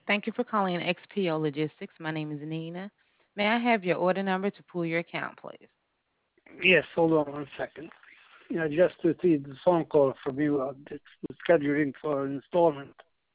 Thank you for calling XPO Logistics. My name is Nina. May I have your order number to pull your account, please? Yes, hold on one second. Yeah, just received a phone call from you. It's scheduling for installment.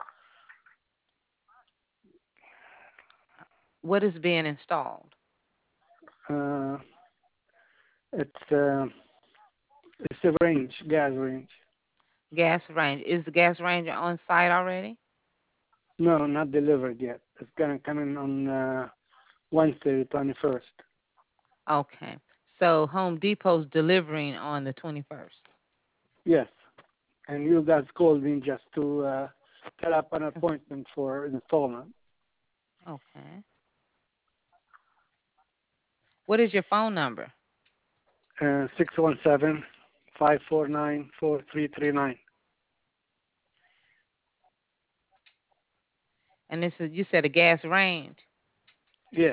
What is being installed? Uh, it's uh, it's a range, gas range. Gas range. Is the gas ranger on site already? No, not delivered yet. It's gonna come in on Wednesday, the 21st. Okay. So Home Depot's delivering on the 21st. Yes, and you guys called me just to set up an appointment for installment. Okay. What is your phone number? 617 549 And this is, you said a gas range. Yes.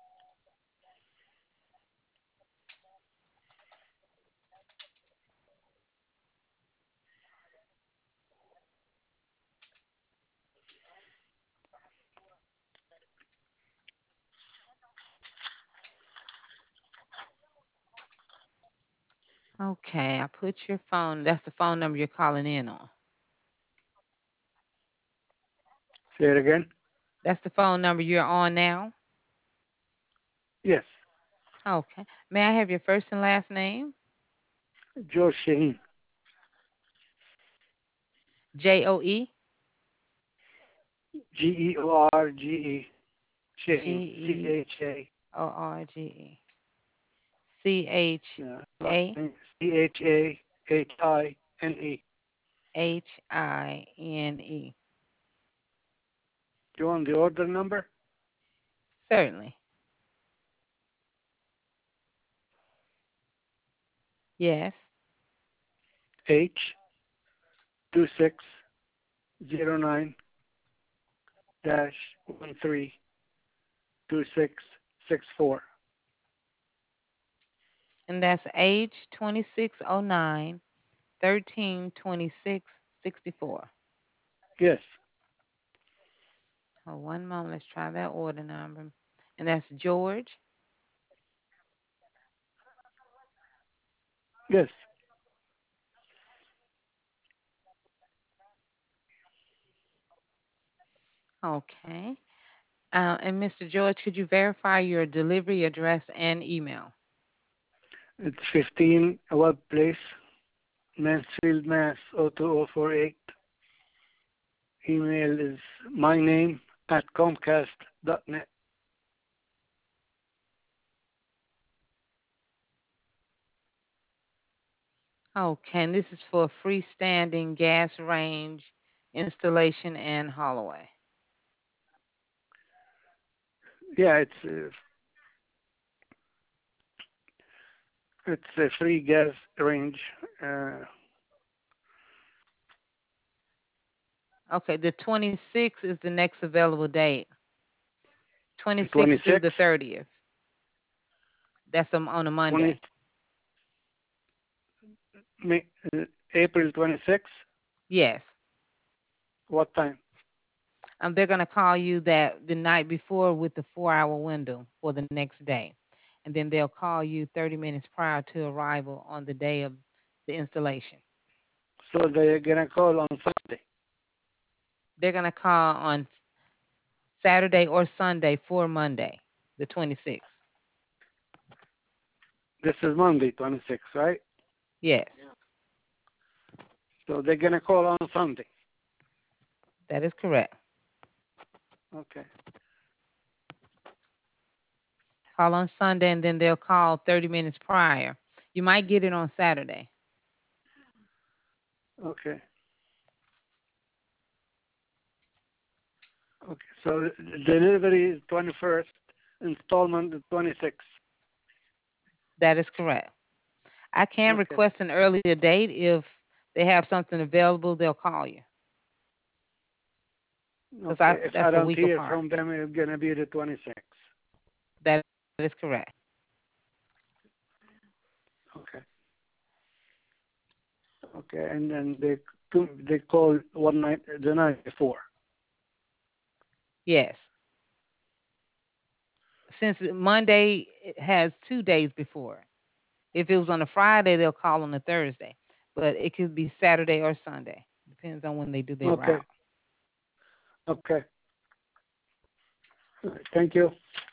Okay, I put your phone. That's the phone number you're calling in on. Say it again. That's the phone number you're on now. Yes. Okay. May I have your first and last name? George Shaheen. Joe. George. Shaheen. G CHA. Orge. Chane. Yeah. Last name CHAHINE. Hine. Do you want the order number? Certainly. Yes. H2609-132664. And that's H2609 132664. Yes. Oh, one moment. Let's try that order number. And that's George. Yes. Okay. And Mr. George, could you verify your delivery address and email? It's 15 Web Place, Mansfield, Mass. 02048. Email is my name at comcast.net. Okay. And this is for freestanding gas range installation and Holloway. Yeah, it's a free gas range. Uh, Okay. The 26th is the next available date. 26th through 26, the 30th. That's on a 20, Monday. May, uh, April 26. Yes. What time? They're going to call you that the night before with the 4-hour window for the next day. And then they'll call you 30 minutes prior to arrival on the day of the installation. So they're gonna call on Sunday. They're going to call on Saturday or Sunday for Monday, the 26th. This is Monday, 26, right? Yes, So they're gonna call on Sunday. that is correct. Okay. Call on Sunday and then they'll call 30 minutes prior. You might get it on Saturday. Okay. Okay. So delivery is 21st, installment is 26. That is correct. I can Okay. request an earlier date if they have something available, they'll call you because Okay. If I that's a don't week hear apart. from them, it's gonna be the 26th. That is correct. Okay. Okay. And then they call one night the night before. Yes. Since Monday it has 2 days before. If it was on a Friday, they'll call on a Thursday, but it could be Saturday or Sunday. Depends on when they do their Okay. route. Okay. All right. Thank you.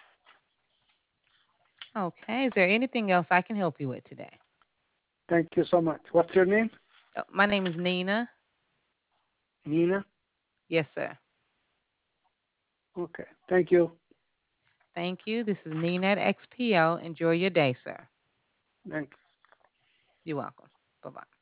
Okay. Is there anything else I can help you with today? Thank you so much. What's your name? My name is Nina. Nina? Yes, sir. Okay. Thank you. Thank you. This is Nina at XPO. Enjoy your day, sir. Thank you. You're welcome. Bye bye.